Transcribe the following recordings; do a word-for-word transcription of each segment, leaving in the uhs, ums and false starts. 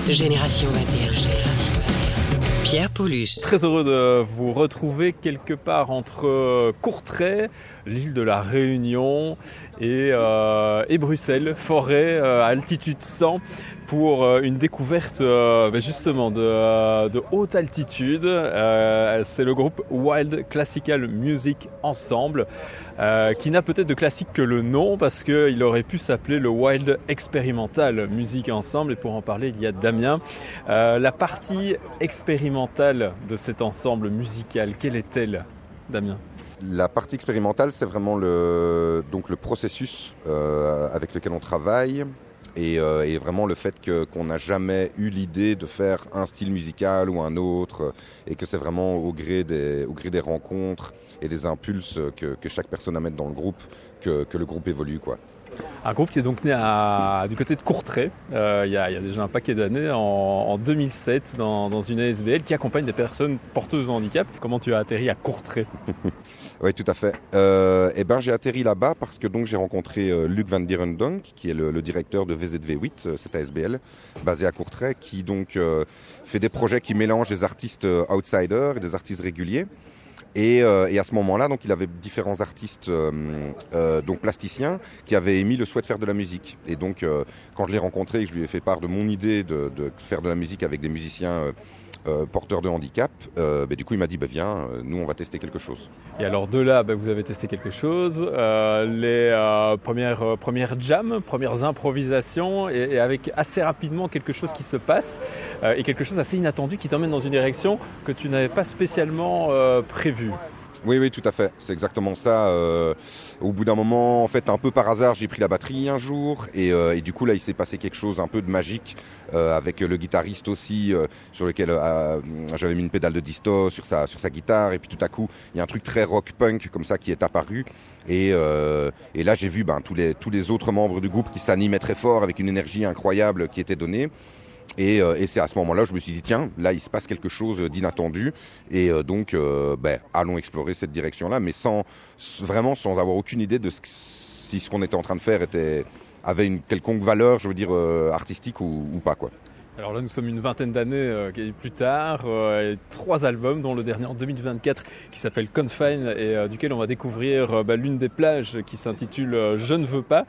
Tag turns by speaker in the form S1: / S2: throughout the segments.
S1: Génération vingt et un, Génération vingt et un. Pierre Paulus.
S2: Très heureux de vous retrouver quelque part entre Courtrai, l'île de la Réunion et, euh, et Bruxelles, forêt euh, à altitude cent, pour euh, une découverte euh, justement de, euh, de haute altitude. Euh, c'est le groupe Wild Classical Music Ensemble, euh, qui n'a peut-être de classique que le nom, parce qu'il aurait pu s'appeler le Wild Experimental Music Ensemble. Et pour en parler, il y a Damien. Euh, la partie expérimentale de cet ensemble musical, quelle est-elle, Damien ?
S3: La partie expérimentale, c'est vraiment le, donc le processus euh, avec lequel on travaille. Et, euh, et vraiment le fait que, qu'on n'a jamais eu l'idée de faire un style musical ou un autre, et que c'est vraiment au gré des, au gré des rencontres et des impulses que, que chaque personne amène dans le groupe que, que le groupe évolue, quoi.
S2: Un groupe qui est donc né à, du côté de Courtrai, euh, il, y a, il y a déjà un paquet d'années, en, en deux mille sept, dans, dans une A S B L qui accompagne des personnes porteuses de handicap. Comment tu as atterri à Courtrai ?
S3: Oui, tout à fait. Euh, et ben, j'ai atterri là-bas parce que donc j'ai rencontré euh, Luc van Dierendonk, qui est le, le directeur de V Z V huit, euh, cette A S B L, basée à Courtrai, qui donc euh, fait des projets qui mélangent des artistes euh, outsiders et des artistes réguliers. Et, euh, et à ce moment-là, donc, il avait différents artistes euh, euh, donc plasticiens qui avaient émis le souhait de faire de la musique. Et donc, euh, quand je l'ai rencontré et que je lui ai fait part de mon idée de, de faire de la musique avec des musiciens euh, euh, porteurs de handicap, euh, bah, du coup, il m'a dit bah, « Viens, euh, nous, on va tester quelque chose ».
S2: Et alors de là, bah, vous avez testé quelque chose, euh, les euh, premières, euh, premières jams, premières improvisations, et, et avec assez rapidement quelque chose qui se passe, euh, et quelque chose assez inattendu qui t'emmène dans une direction que tu n'avais pas spécialement euh, prévue.
S3: Oui, oui, tout à fait. C'est exactement ça. Euh, au bout d'un moment, en fait, un peu par hasard, j'ai pris la batterie un jour et, euh, et du coup, là, il s'est passé quelque chose un peu de magique euh, avec le guitariste aussi, euh, sur lequel euh, j'avais mis une pédale de disto sur sa, sur sa guitare. Et puis tout à coup, il y a un truc très rock-punk comme ça qui est apparu. Et, euh, et là, j'ai vu ben, tous les, tous les autres membres du groupe qui s'animaient très fort avec une énergie incroyable qui était donnée. Et, euh, et c'est à ce moment-là que je me suis dit, tiens, là, il se passe quelque chose d'inattendu. Et euh, donc, euh, ben, allons explorer cette direction-là, mais sans, vraiment sans avoir aucune idée de ce, si ce qu'on était en train de faire était, avait une quelconque valeur, je veux dire, euh, artistique ou, ou pas, quoi.
S2: Alors là, nous sommes une vingtaine d'années euh, plus tard, euh, et trois albums, dont le dernier en deux mille vingt-quatre qui s'appelle Confine, et euh, duquel on va découvrir euh, bah, l'une des plages qui s'intitule euh, Je ne veux pas.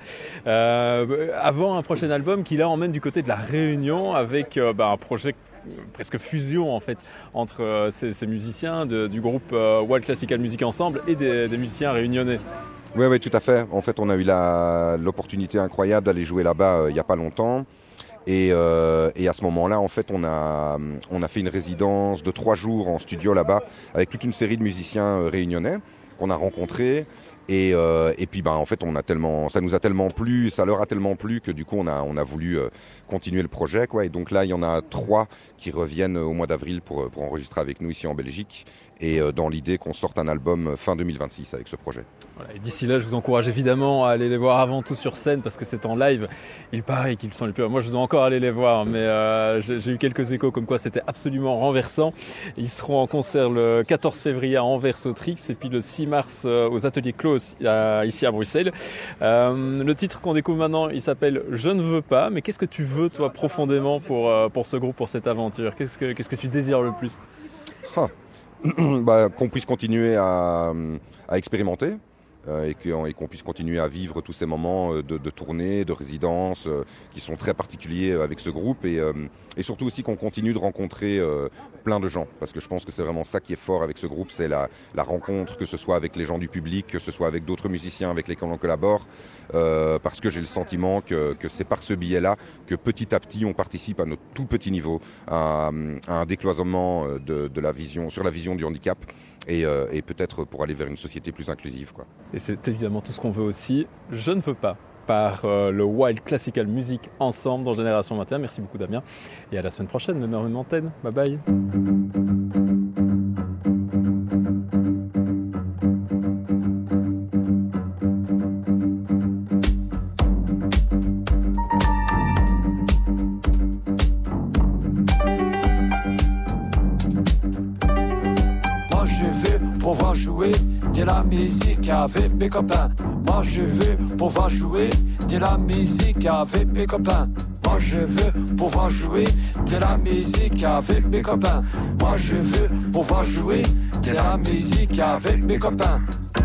S2: Euh, avant un prochain album qui là emmène du côté de la Réunion avec euh, bah, un projet presque fusion en fait entre euh, ces, ces musiciens de, du groupe euh, Wild Classical Music Ensemble et des, des musiciens réunionnais.
S3: Oui, oui, tout à fait. En fait, on a eu la, l'opportunité incroyable d'aller jouer là-bas euh, il n'y a pas longtemps. Et, euh, et à ce moment-là, en fait, on a, on a fait une résidence de trois jours en studio là-bas avec toute une série de musiciens euh, réunionnais qu'on a rencontrés. Et, euh, et puis, ben, en fait, on a tellement, ça nous a tellement plu, ça leur a tellement plu que du coup, on a, on a voulu euh, continuer le projet, quoi. Et donc là, il y en a trois qui reviennent au mois d'avril pour, pour enregistrer avec nous ici en Belgique. Et euh, dans l'idée qu'on sorte un album fin deux mille vingt-six avec ce projet.
S2: Voilà, et d'ici là, je vous encourage évidemment à aller les voir avant tout sur scène parce que c'est en live. Il paraît qu'ils sont les plus... Moi, je dois encore aller les voir, mais euh, j'ai, j'ai eu quelques échos comme quoi c'était absolument renversant. Ils seront en concert le quatorze février à Anvers-Autrix et puis le six mars euh, aux Ateliers Close euh, ici à Bruxelles. Euh, le titre qu'on découvre maintenant, il s'appelle « Je ne veux pas ». Mais qu'est-ce que tu veux, toi, profondément pour, euh, pour ce groupe, pour cette aventure ? Qu'est-ce que, qu'est-ce que tu désires le plus ?
S3: ah. bah, Qu'on puisse continuer à, à expérimenter. Euh, et, que, et qu'on puisse continuer à vivre tous ces moments de, de tournée, de résidence, euh, qui sont très particuliers avec ce groupe, et, euh, et surtout aussi qu'on continue de rencontrer euh, plein de gens, parce que je pense que c'est vraiment ça qui est fort avec ce groupe, c'est la, la rencontre, que ce soit avec les gens du public, que ce soit avec d'autres musiciens avec lesquels on collabore, euh, parce que j'ai le sentiment que, que c'est par ce biais-là que petit à petit on participe à notre tout petit niveau à, à un décloisonnement de, de la vision, sur la vision du handicap. Et, euh, et peut-être pour aller vers une société plus inclusive, quoi.
S2: Et c'est évidemment tout ce qu'on veut aussi. Je ne veux pas, par euh, le Wild Classical Music Ensemble dans Génération vingt et un. Merci beaucoup Damien. Et à la semaine prochaine, même heure, même antenne. Bye bye.
S4: Pouvoir jouer de la musique avec mes copains. Moi je veux pouvoir jouer de la musique avec mes copains. Moi je veux pouvoir jouer de la musique avec mes copains. Moi je veux pouvoir jouer de la musique avec mes copains.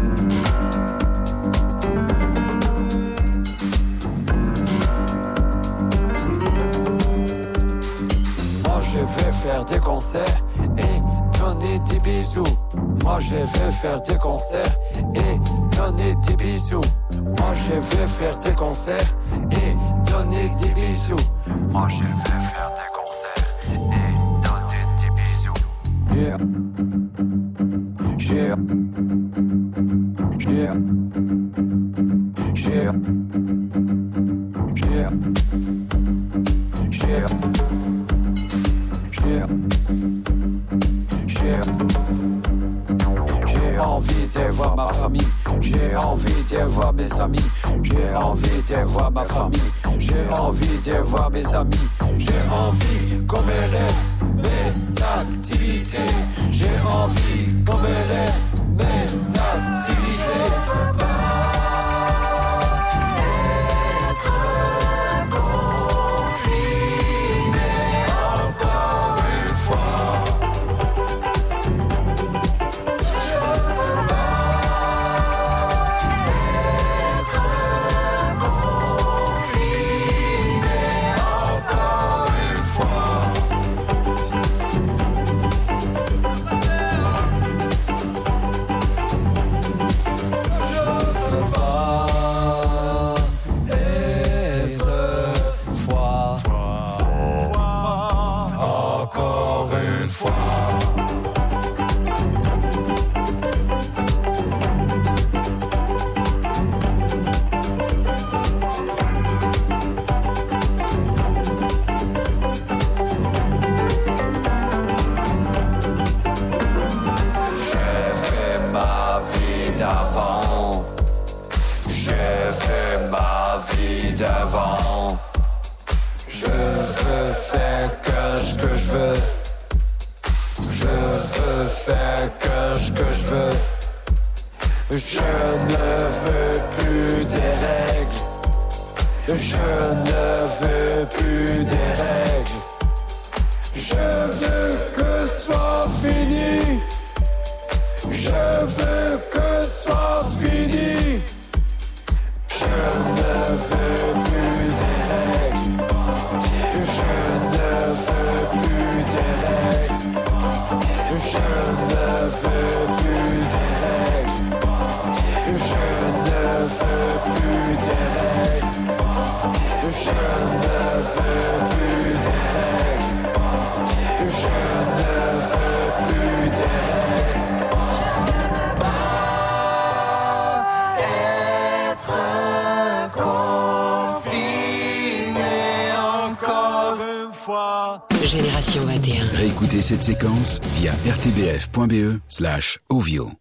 S4: Moi je veux faire des concerts et donner des bisous. Moi je veux faire des concerts et donner des bisous. Moi je veux faire des concerts et donner des bisous. Moi je veux faire des concerts et donner des bisous. Yeah. Yeah. Yeah. Yeah. Yeah. Yeah. Yeah. Yeah. J'ai envie de voir ma famille, j'ai envie de voir mes amis, j'ai envie de voir ma famille, j'ai envie de voir mes amis, j'ai envie qu'on me laisse mes activités, j'ai envie qu'on me laisse mes activités. Faut pas être confiné encore une fois. D'avant, je veux faire que ce que je veux, je veux faire que ce que je veux, je ne veux plus des règles, je ne veux plus des règles, je veux que ce soit fini, je veux que ce soit fini. Je ne veux plus des règles. Je ne veux plus des règles. Je ne veux plus des règles. Je ne veux plus des règles. Je ne veux plus des règles. Je ne veux plus des règles.
S1: Génération vingt et un.
S5: Réécoutez cette séquence via r t b f point b e slash ovio.